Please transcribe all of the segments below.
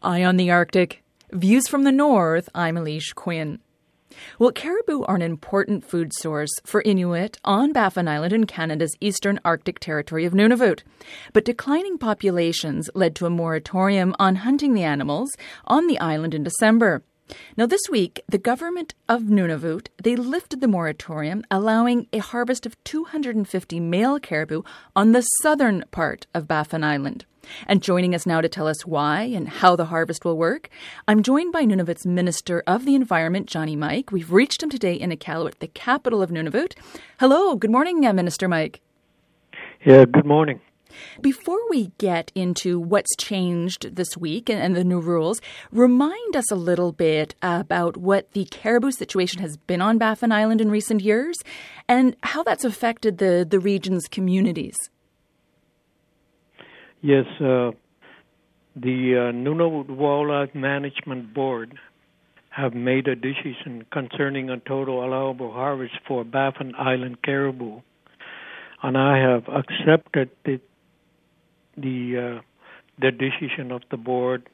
Eye on the Arctic. Views from the North, I'm Alicia Quinn. Well, caribou are an important food source for Inuit on Baffin Island in Canada's eastern Arctic territory of Nunavut. But declining populations led to a moratorium on hunting the animals on the island in December. Now, this week, the government of Nunavut, they lifted the moratorium, allowing a harvest of 250 male caribou on the southern part of Baffin Island. And joining us now to tell us why and how the harvest will work, I'm joined by Nunavut's Minister of the Environment, Johnny Mike. We've reached him today in Iqaluit, the capital of Nunavut. Hello, good morning, Minister Mike. Yeah, good morning. Before we get into what's changed this week and the new rules, remind us a little bit about what the caribou situation has been on Baffin Island in recent years and how that's affected the region's communities. Yes, the Nunavut Wildlife Management Board have made a decision concerning a total allowable harvest for Baffin Island caribou, and I have accepted the decision of the board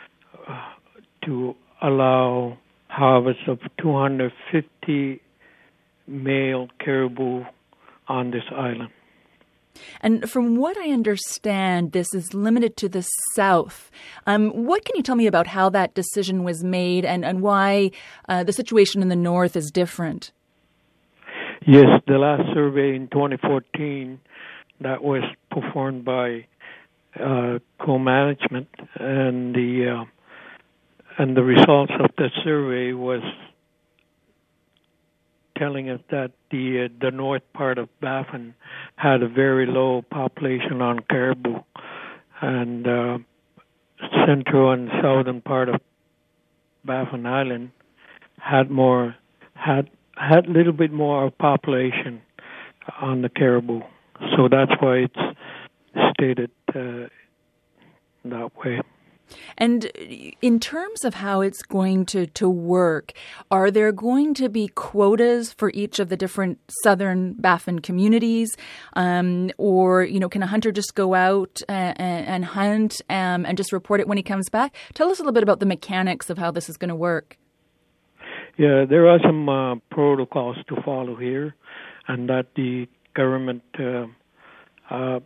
to allow harvest of 250 male caribou on this island. And from what I understand, this is limited to the south. What can you tell me about how that decision was made and why the situation in the north is different? Yes, the last survey in 2014 that was performed by co-management, and the results of the survey was telling us that the north part of Baffin had a very low population on caribou, and central and southern part of Baffin Island had a little bit more population on the caribou. So that's why it's stated that way. And in terms of how it's going to work, are there going to be quotas for each of the different southern Baffin communities? Or, can a hunter just go out and hunt and just report it when he comes back? Tell us a little bit about the mechanics of how this is going to work. Yeah, there are some protocols to follow here, and that the government can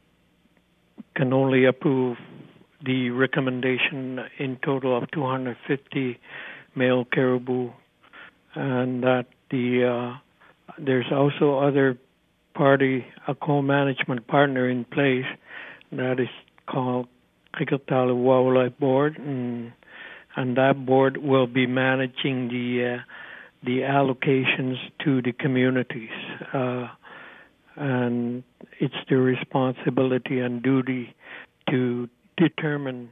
only approve the recommendation in total of 250 male caribou, and that there's also other party, a co-management partner in place that is called Iqaluit Wildlife Board, and that board will be managing the allocations to the communities, and it's their responsibility and duty to determine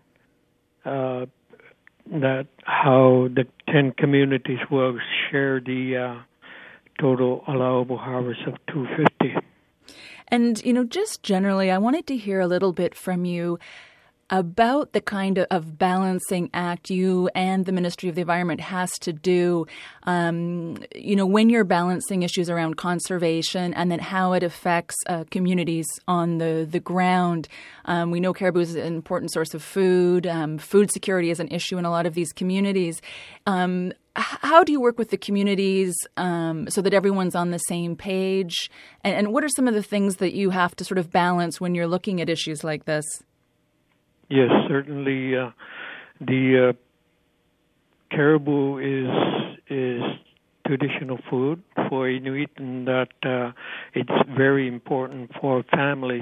that how the 10 communities will share the total allowable harvest of 250. And, just generally, I wanted to hear a little bit from you about the kind of balancing act you and the Ministry of the Environment has to do, when you're balancing issues around conservation and then how it affects communities on the ground. We know caribou is an important source of food. Food security is an issue in a lot of these communities. How do you work with the communities so that everyone's on the same page? And what are some of the things that you have to sort of balance when you're looking at issues like this? Yes, certainly. The caribou is traditional food for Inuit, and that it's very important for families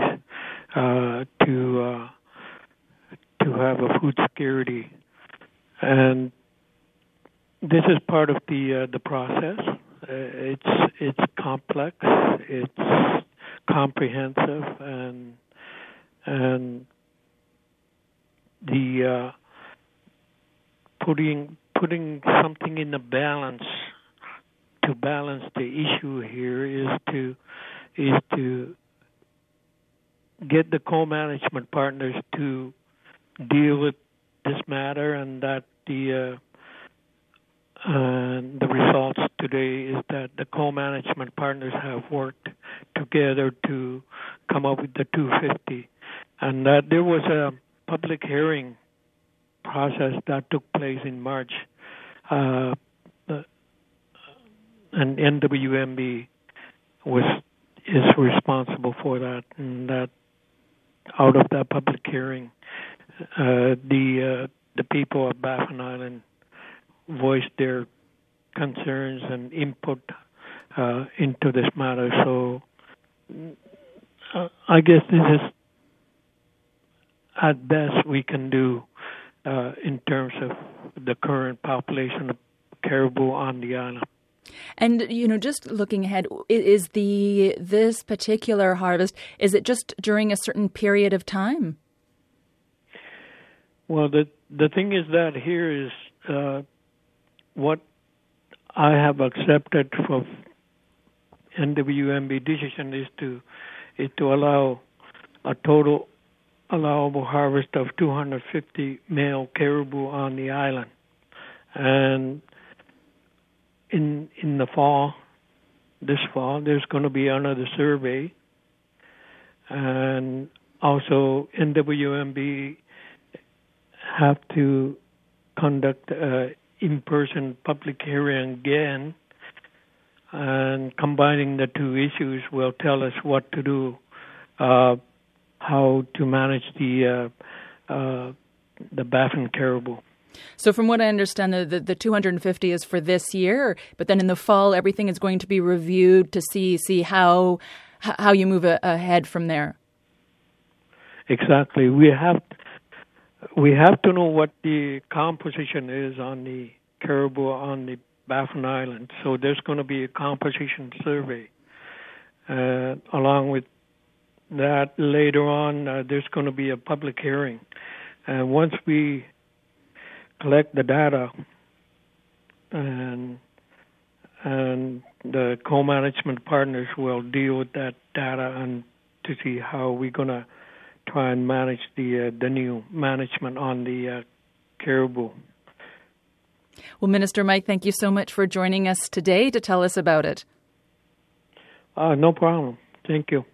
to have a food security, and this is part of the process. It's complex, it's comprehensive, and the putting something in the balance to balance the issue here is to get the co-management partners to deal with this matter, and that the results today is that the co-management partners have worked together to come up with the 250, and that there was a public hearing process that took place in March, and NWMB is responsible for that, and that out of that public hearing, the people of Baffin Island voiced their concerns and input into this matter. So I guess this is at best we can do in terms of the current population of caribou on the island. And, just looking ahead, is this particular harvest, is it just during a certain period of time? Well, the thing is that here is what I have accepted for NWMB decision is to allow a total allowable harvest of 250 male caribou on the island. And in the this fall, there's going to be another survey. And also NWMB have to conduct an in-person public hearing again, and combining the two issues will tell us what to do, how to manage the Baffin caribou. So from what I understand, the 250 is for this year, but then in the fall, everything is going to be reviewed to see how you move ahead from there. Exactly. We have to know what the composition is on the caribou on the Baffin Island. So there's going to be a composition survey. Along with that, later on, there's going to be a public hearing. And once we collect the data and the co-management partners will deal with that data and to see how we're going to try and manage the new management on the caribou. Well, Minister Mike, thank you so much for joining us today to tell us about it. No problem. Thank you.